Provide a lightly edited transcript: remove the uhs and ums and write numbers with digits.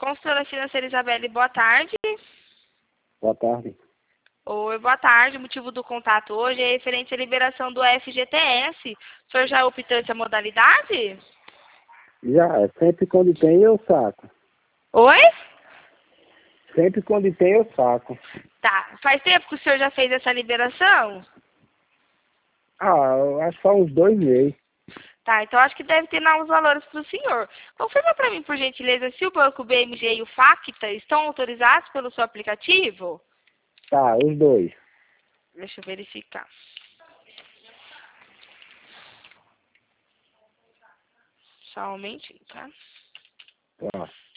Consultora Financeira Isabelle, boa tarde. Boa tarde. Oi, boa tarde. O motivo do contato hoje é referente à liberação do FGTS. O senhor já optou essa modalidade? Já, sempre quando tem eu saco. Oi? Sempre quando tem eu saco. Tá. Faz tempo que o senhor já fez essa liberação? Eu acho só uns 2 meses. Tá, então acho que deve ter novos valores para o senhor. Confirma para mim, por gentileza, se o banco BMG e o Facta estão autorizados pelo seu aplicativo? Tá, os dois. Deixa eu verificar. Só um momentinho, tá? Tá.